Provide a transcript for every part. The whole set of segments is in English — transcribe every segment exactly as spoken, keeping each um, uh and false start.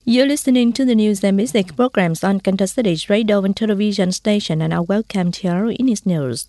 You're listening to the news and music programs on Kansas City's radio and television station, and I welcome to our Innis News.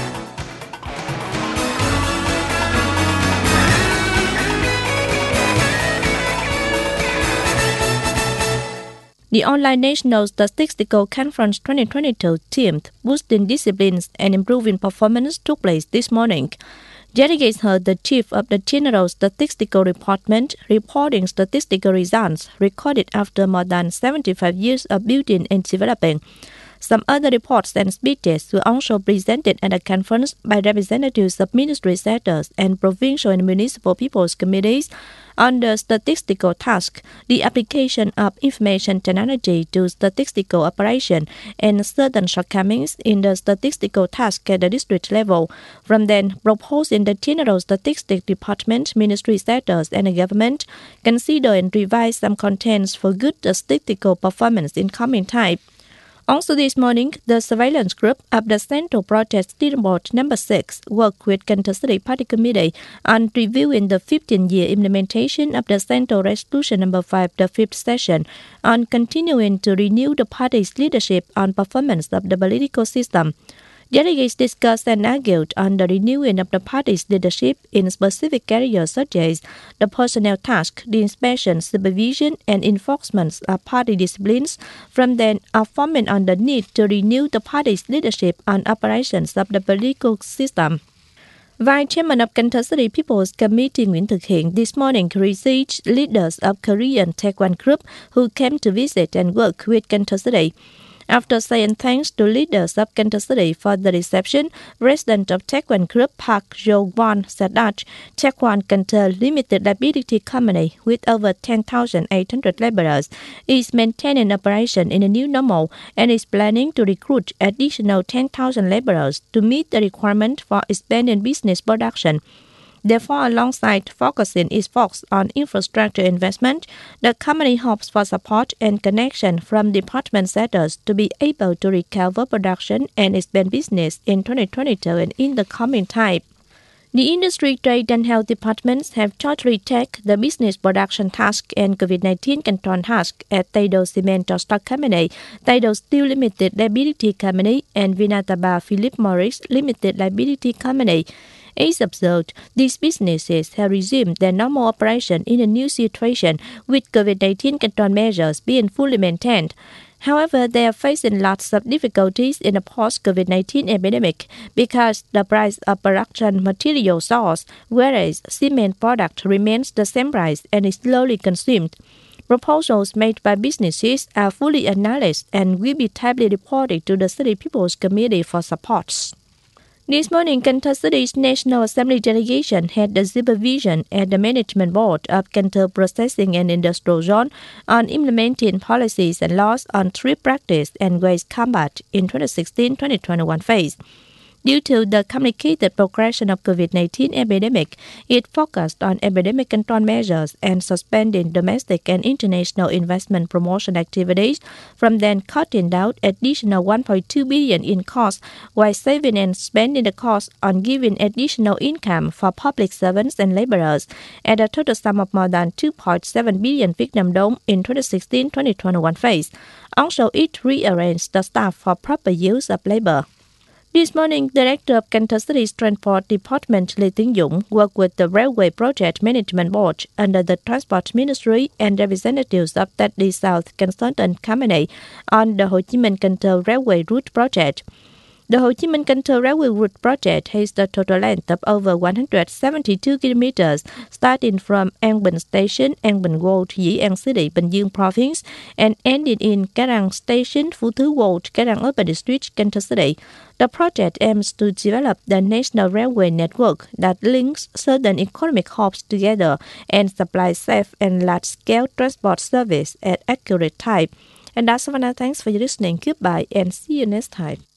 The Online National Statistical Conference twenty twenty-two themed Boosting Disciplines and Improving Performance took place this morning. Delegates heard the chief of the General Statistical Department reporting statistical results recorded after more than seventy-five years of building and developing. Some other reports and speeches were also presented at the conference by representatives of ministry sectors and provincial and municipal people's committees on the statistical task, the application of information technology to statistical operation, and certain shortcomings in the statistical task at the district level. From then, proposing the General Statistics Department, ministry sectors, and the government consider and revise some contents for good statistical performance in coming time. Also this morning, the surveillance group of the Central Project Steamboat Number six worked with Kansas City Party Committee on reviewing the fifteen-year implementation of the Central Resolution Number five, the fifth session, on continuing to renew the party's leadership on performance of the political system. Delegates discussed and argued on the renewing of the party's leadership in specific areas such as the personnel task, the inspection, supervision, and enforcement of party disciplines. From then, affirming on the need to renew the party's leadership on operations of the political system. Vice Chairman of Kansas City People's Committee Nguyễn Thực Hiện this morning received leaders of Korean Taekwondo Group who came to visit and work with Kansas City. After saying thanks to leaders of Kansas City for the reception, President of Taekwondo Group Park Jo-won said that Taekwondo Kansas Limited Liability Company, with over ten thousand eight hundred laborers, is maintaining operation in a new normal and is planning to recruit additional ten thousand laborers to meet the requirement for expanding business production. Therefore, alongside focusing its focus on infrastructure investment, the company hopes for support and connection from department sectors to be able to recover production and expand business in twenty twenty-two and in the coming time. The Industry, Trade and Health departments have jointly taken the business production task and COVID nineteen control task at Taido Cement Stock Company, Taido Steel Limited Liability Company, and Vinataba Philip Morris Limited Liability Company. As observed, these businesses have resumed their normal operation in a new situation, with COVID nineteen control measures being fully maintained. However, they are facing lots of difficulties in the post-COVID nineteen epidemic because the price of production material soars, whereas cement product remains the same price and is slowly consumed. Proposals made by businesses are fully acknowledged and will be timely reported to the City People's Committee for support. This morning, Kansas City's National Assembly delegation had the supervision at the Management Board of Kansas Processing and Industrial Zone on implementing policies and laws on trade practice and waste combat in twenty sixteen twenty twenty-one phase. Due to the complicated progression of COVID nineteen epidemic, it focused on epidemic control measures and suspending domestic and international investment promotion activities, from then cutting down additional one point two billion dollars in costs while saving and spending the cost on giving additional income for public servants and laborers at a total sum of more than two point seven billion Việt Nam đồng in twenty sixteen twenty twenty-one phase. Also, it rearranged the staff for proper use of labor. This morning, Director of Kansas City's Transport Department Lê Tiến Dũng worked with the Railway Project Management Board under the Transport Ministry and representatives of Teddy South Consultant Company on the Hồ Chí Minh-Cần Thơ Railway Route Project. The Hồ Chí Minh-Cần Thơ Railway Route Project has a total length of over one hundred seventy-two kilometers, starting from An Bình Station, An Bình Ward, Dĩ An City, Bình Dương Province, and ending in Cái Răng Station, Phú Thứ Ward, Cái Răng Urban District, Kansas City. The project aims to develop the national railway network that links certain economic hubs together and supplies safe and large-scale transport service at accurate time. And that's all for now. Thanks for listening. Goodbye and see you next time.